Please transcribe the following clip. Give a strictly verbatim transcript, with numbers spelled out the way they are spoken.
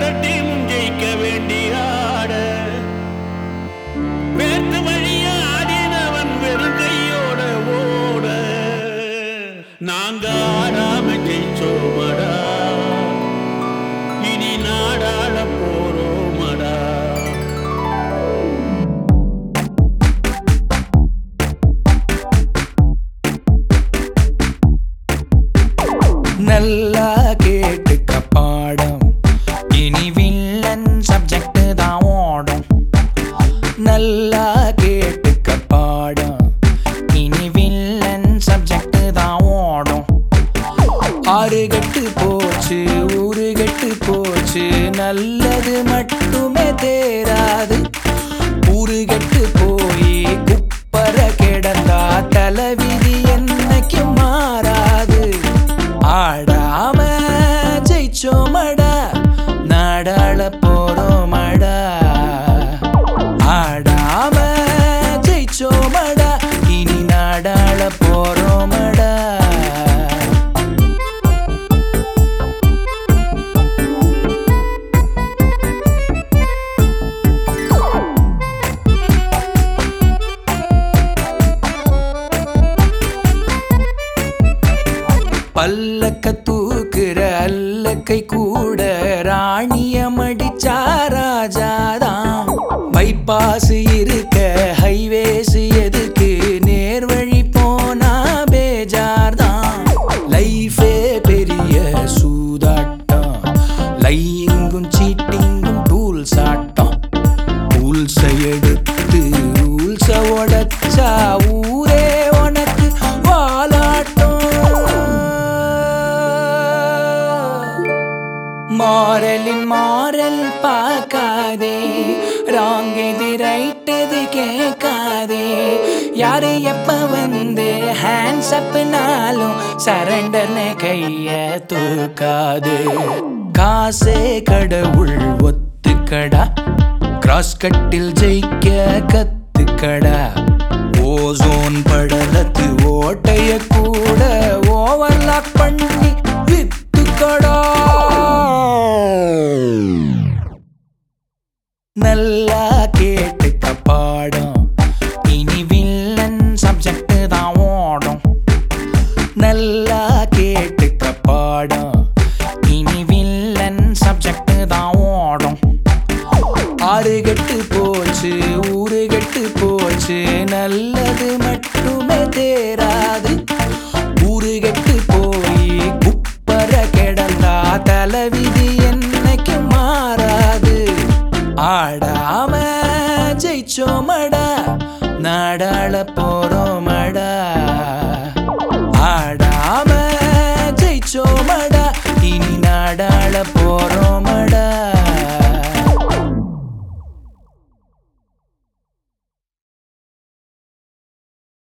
கட்டி முஞ்சைக்க வேண்டிய ஆட வேத்து வழியா ஆடினவன் வெறும் கையோட ஓட நாங்க ஆடாம ஜெயிச்சோமடா இனி நாடாள போறோமடா. நல்லா கேட்டுக்க பாடம் இனி வில்லன் சப்ஜெக்ட் தான் ஓடும். நல்லா கேட்டுக்க பாடம் இனி வில்லன் சப்ஜெக்ட் தான் ஓடும். ஆறு கெட்டு போச்சு ஊரு கெட்டு போச்சு நல்லது மட்டுமே தேராது. ஊரு கெட்டு போய் குப்பர கிடந்தா தலைவிதி என்னைக்கும் மாறாது. ஆடாம ஜெயிச்சோமடா நாடாள போறோமடா. ஆடாம ஜெயிச்சோமடா இனி நாடாள போறோமடா. பல்லக்க தூக்குற அல்லக்கை கூட ராணிய மடிச்சா ராஜாதான். பைபாஸ் இருக்க ஹைவேஸ் எதுக்கு நேர்வழி போனா பேஜார்தான். லைஃபே பெரிய சூதாட்டம் லையிங்கும் சீட்டிங்கும் டூல்ஸ் ஆட்டம். ரூல்ஸ எடுத்து ரூல்ஸ உடைச்சா ஊரே உனக்கு வாலாட்டம். மாரலின் மாறல் பார்க்காதே ராங் எது ரைட் எது கேட்காதே. யாரு எப்ப வந்து ஹேண்ட்ஸ் அப்னாலும் சரண்டர்னு கைய தூக்காது. காசே கடவுள் ஒத்துக்கடா கிராஸ் கட்டில் ஜெயிக்க கத்துக்கடா. ஓசோன் படலத்து ஓட்டைய கூட ஓவர்லாக் பண்ணி வித்துக்கடா. நல்லா கேட்டுக்க பாடம் இனி வில்லன் சப்ஜெக்ட் தான் ஓடும். நல்லா கேட்டுக்க பாடம் இனி வில்லன் சப்ஜெக்ட் தான் ஓடும். ஆறு கெட்டு போச்சு ஊரு கெட்டு போச்சு நல்லது மட்டுமே தேராது. ஊரு கெட்டு போய் குப்பர கிடந்தா தலைவிதி என்னைக்கு மாறாது. ஆடாம ஜெயிச்சோமடா நாடாள போறோம்.